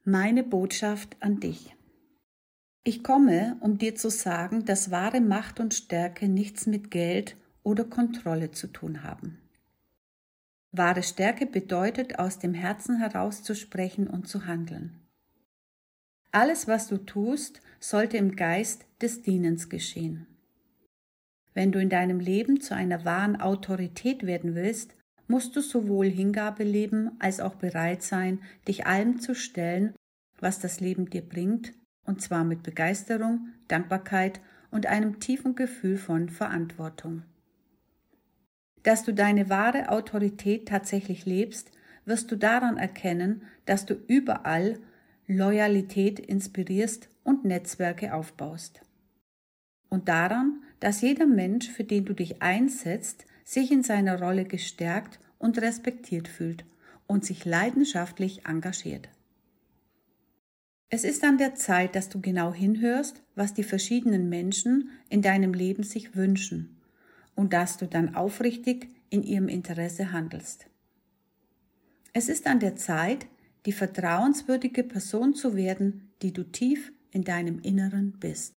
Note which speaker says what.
Speaker 1: Meine Botschaft an dich. Ich komme, um dir zu sagen, dass wahre Macht und Stärke nichts mit Geld oder Kontrolle zu tun haben. Wahre Stärke bedeutet, aus dem Herzen heraus zu sprechen und zu handeln. Alles, was du tust, sollte im Geist des Dienens geschehen. Wenn du in deinem Leben zu einer wahren Autorität werden willst, musst du sowohl Hingabe leben, als auch bereit sein, dich allem zu stellen, was das Leben dir bringt, und zwar mit Begeisterung, Dankbarkeit und einem tiefen Gefühl von Verantwortung. Dass du deine wahre Autorität tatsächlich lebst, wirst du daran erkennen, dass du überall Loyalität inspirierst und Netzwerke aufbaust. Und daran, dass jeder Mensch, für den du dich einsetzt, sich in seiner Rolle gestärkt und respektiert fühlt und sich leidenschaftlich engagiert. Es ist an der Zeit, dass du genau hinhörst, was die verschiedenen Menschen in deinem Leben sich wünschen und dass du dann aufrichtig in ihrem Interesse handelst. Es ist an der Zeit, die vertrauenswürdige Person zu werden, die du tief in deinem Inneren bist.